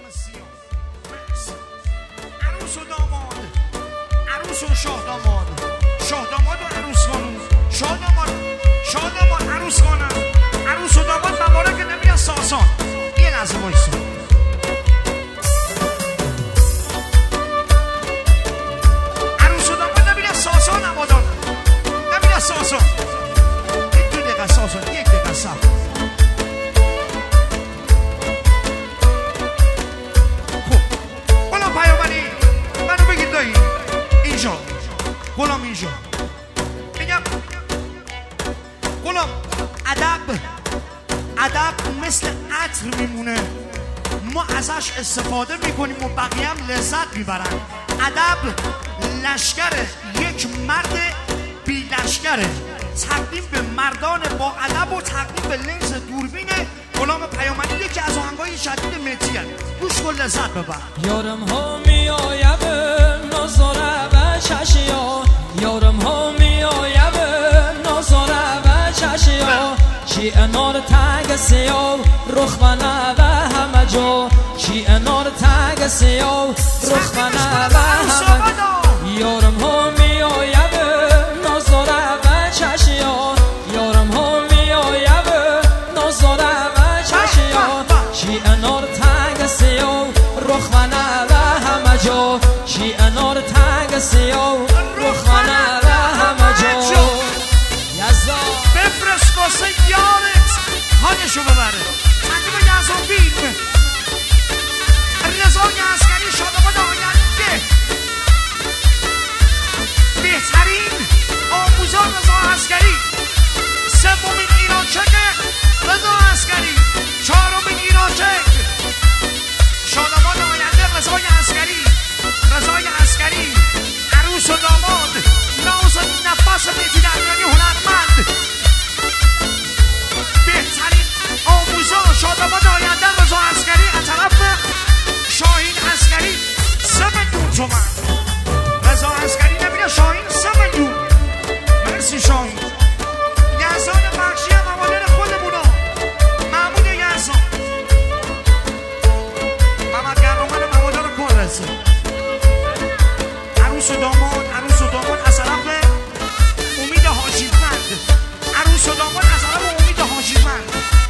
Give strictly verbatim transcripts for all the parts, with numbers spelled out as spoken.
سیاه مرسی. عروس و داماد، عروس و شاه داماد، شاه داماد و عروس خانوم، شاه داماد، شاه داماد، عروس خانم، عروس و داماد مبارک نبی از ساسان. یه لحظه وایسا. عروس و داماد نبی از ساسان نمادان، نبی از ساسان. یک دو دقیقه ساسان، یک دقیقه صبر. غلام اینجا میگم غلام ادب ادب مثل عطر میمونه، ما ازش استفاده میکنیم و بقیه هم لذت میبرن. ادب لشکر یک مرد بی لشکره، تقدیم به مردان با ادب و تقدیم به لنز دوربین غلام پیامانی یکی از آهنگای جدید مهدیه. گوش کن لذت ببر. یارم ها میآیم نظاره و چشیا، یارم ها میآیم نظاره و چشیا، چی انار تگ سیاه رخ منه و همه جا، چی انار تگ سیاه رخ منه و همه جا. یارم ها میآیم نظاره و چشیا، یارم ها میآیم نظاره و چشیا، چی انار تگ سیاه رخ منه و همه جا، چی انار تگ سیاه رخ منه و همه جا. یزا بفرست واسه یارت حالشو ببره. تقریبا یزا فیلم رضای عسکری شاداباد آینده، بهترین آموزان رضا عسکری، سومین ایرانچک رضا عسکری، چهارمین ایرانچک شاداباد آینده رضای عسکری، رضای عسکری، عروس و داماد، ناز نفس مهدی درمیانی هنرمند، بهترین آموزان شاداباد آینده رضا عسکری از طرف شاهین عسکری. سه میلیون تومن رضا عسکری نبینه شاهین، سه میلیون. مرسی شاهین. یزدان بخشی هم موالر خودمونا، محمود یزدان، محمد گرامن موالر کن رسه. عروس و داماد، عروس و داماد از طرف امید حاجیمند، عروس و داماد از طرف امید حاجیمند.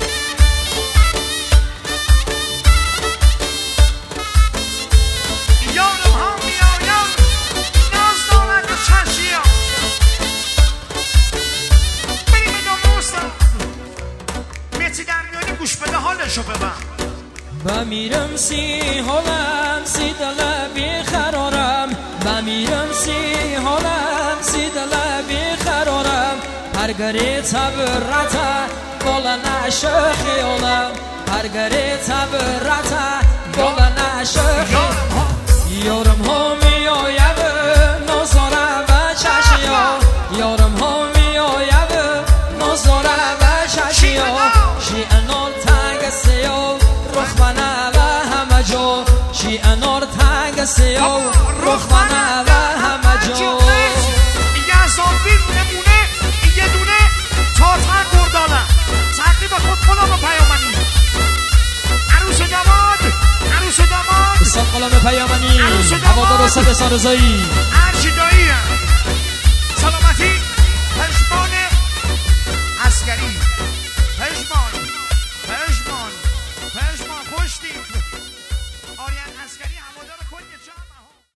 یارم ها میایم ناز دارد و چشیا، بریم ناموستم مهدی درمیانی گوش بده حالشو ببر. بمیرم سی حالم سی دل بیقرارم، بمیرم سی حالم سی دل بیقرارم، پرگری تبرته بالا نشه خیالم، پرگری تبرته بالا نشه خیالم. یارم ها میآیم نظاره و چشیا، یارم ها میآیم نظاره و چشیا، شی انار تگ سیاه رخ منه و همه جا، شی انار تگ سیاه رخ منه و همه جا. یزدانفیل نمونه یه دونه تاتر گردانه تقریب خود غلام پیامانی. عروس داماد، عروس داماد، استاد غلام پیامانی، هوادار استاد احسان رضایی، هرچی دایی سلامتی. پشمان عسکری، پشمان پشمان پشمان خوشتیم. آریان عسکری هوادار